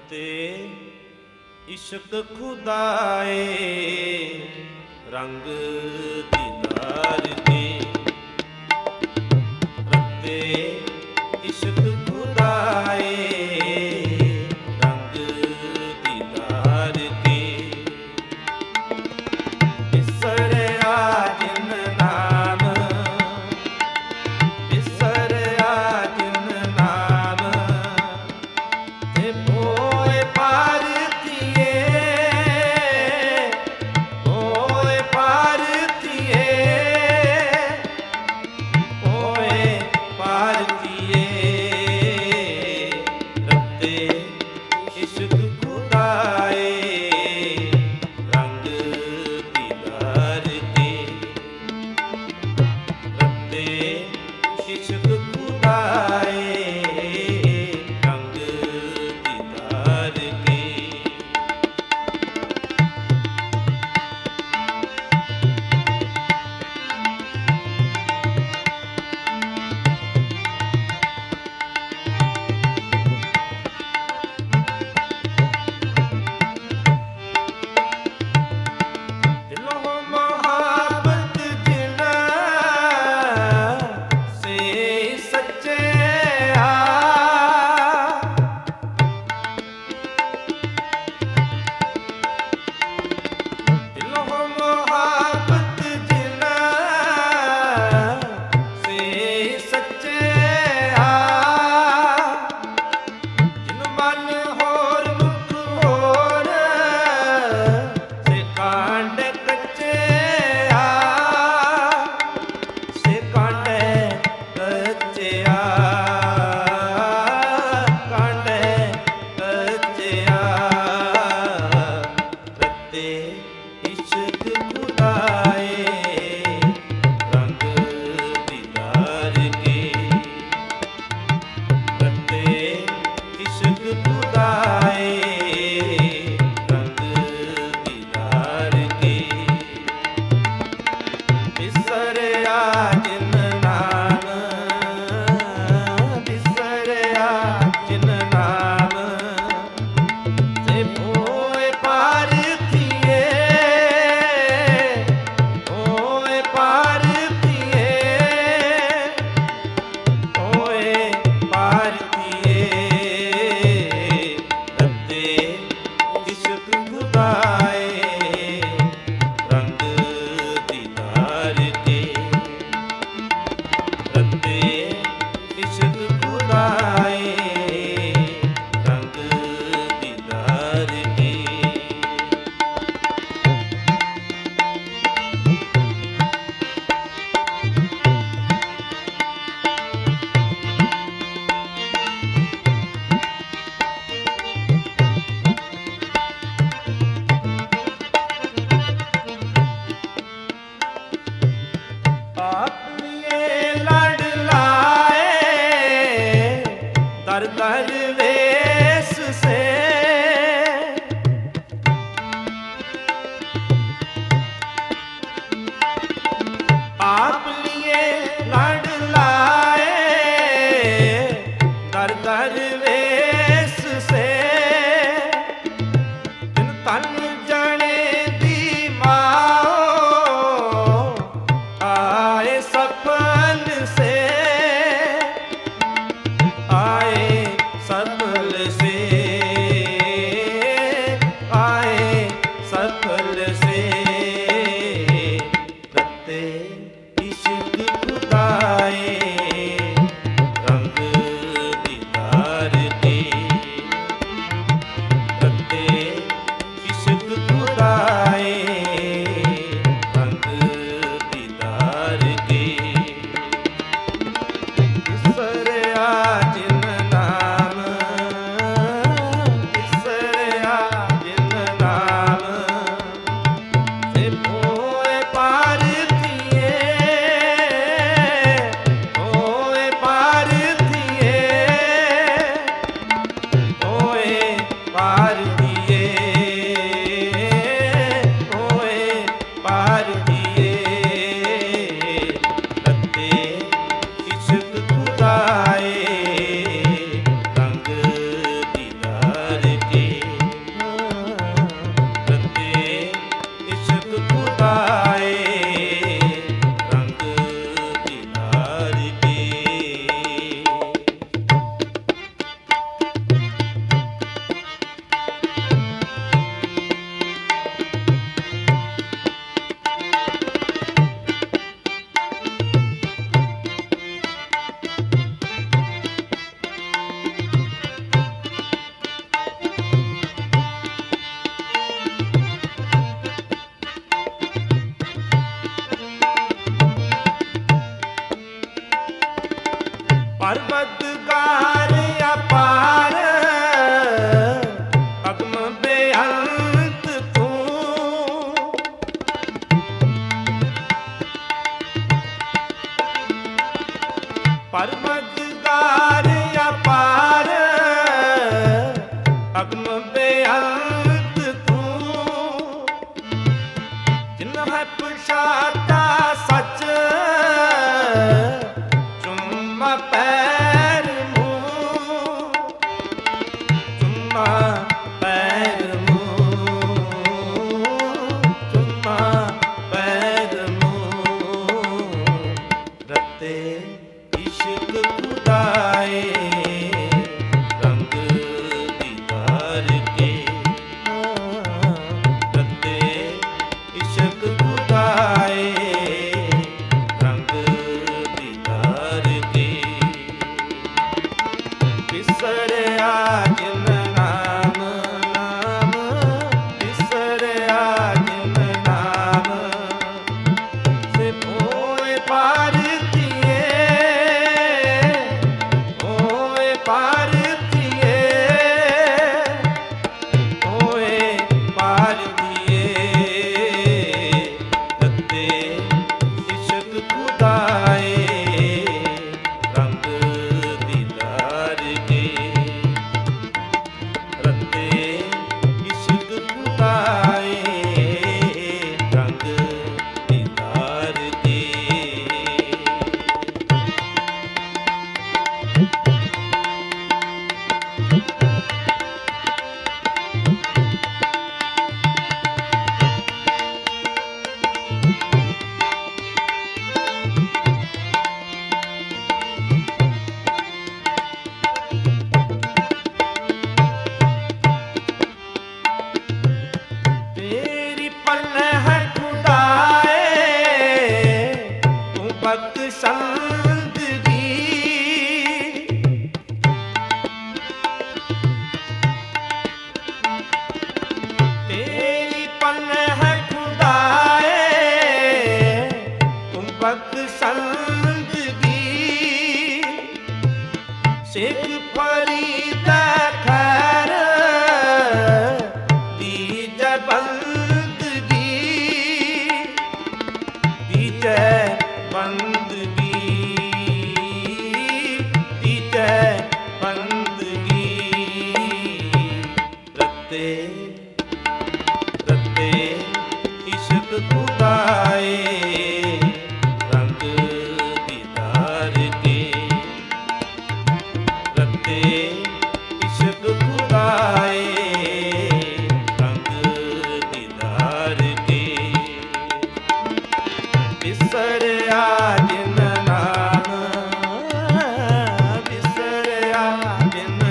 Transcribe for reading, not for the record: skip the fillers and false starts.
रते इश्क खुदाए रंग दीदार के। रते इश्क खुदाए रंग दीदार के। बिसरया जिन नाम, बिसरया जिन नाम, ते भोए पार किए, भोए पार किए, भोए पार किए। रते इश्क खुदाए रंग दीदार के। रते इश्क खुदाए रंग दीदार के। दिलों मोहब्बत जिना से सच्चे आ, दिलों मोहब्बत जिना से सच्चे आ। जिन मन होर मुख होर से कांड कच्चे आ, से कांड कच्चे आ, कांड कच्चे आ। रते इश्क खुदाए रंग दीदार के। रते इश्क खुदाए रंग दीदार के। बिसरया जिन नाम, बिसरया जिन नाम, ते भोए पार किए, भोए पार किए, भोए पार किए। रते इश्क खुदाए रंग दीदार के। रते इश्क खुदाए रंग दीदार के। आप लिए लड़ लाए दर दर वेश से, आप लिए लड़ लाए दर दर वेश से। जिन तन जने दी माओ आए सफल से, आए सफल से, आए सफल से। रते इश्क खुदाए रंग दीदार बिसरया जिन नाम नाम बिसरया जिन नाम से मोए पार किए मोए पार किए मोए पार किए रत्ते इश्क खुदाए रंग दीदार के रत्ते इश्क खुदाए रंग दीदार के तेरी पन्ह खुदाए तू बख्शंदगी तेरी पन्ह खुदाए तू बख्शंदगी शेख फरीद खैर दीजै बंदगी दीजै बंदगी दीजै बंदगी रत्ते रत्ते इश्क खुदाए रंग दीदार के रत्ते इश्क खुदाए रंग दीदार के बिसरया जिन नाम बिसरया जिन